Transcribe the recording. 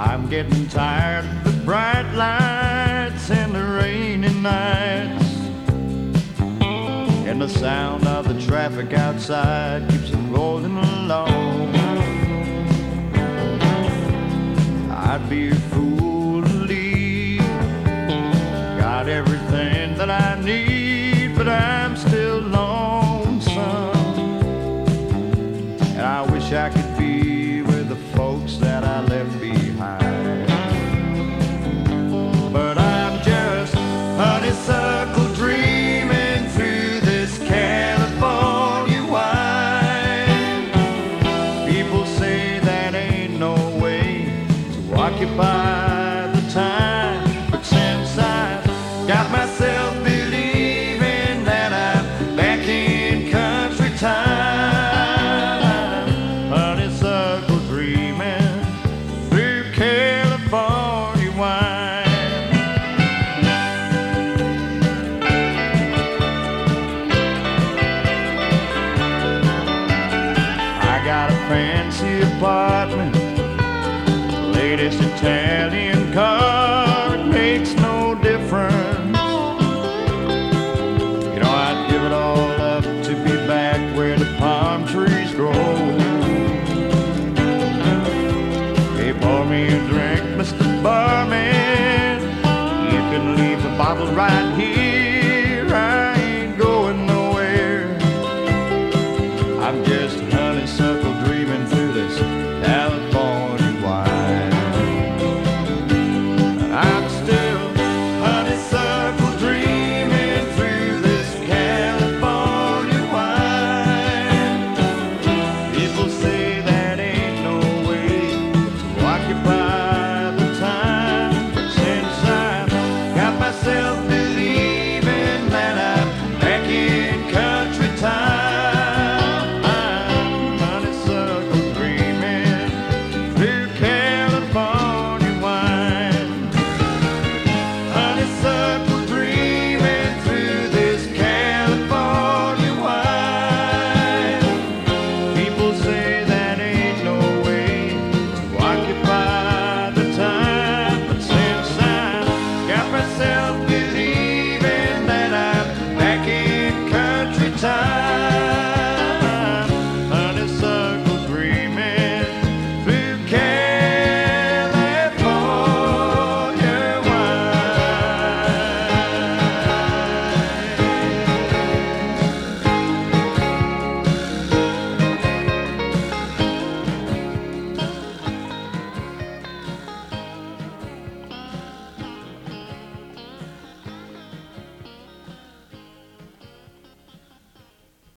I'm getting tired of the bright lights and the rainy nights, and the sound of the traffic outside keeps it rolling along. I'd be a fool to leave. Got everything that I need, but I'm still lonesome. And I wish I could be with the folks that I left behind. But I'm just honeysuckle dreaming through this California wine. People say that ain't no way to occupy the time, but since I've got myself believing that I'm back in country time, honeysuckle dreaming through California wine. I got a fancy apartment, latest Italian car, it makes no difference. You know, I'd give it all up to be back where the palm trees grow. Hey, pour me a drink, Mr. Barman. You can leave the bottle right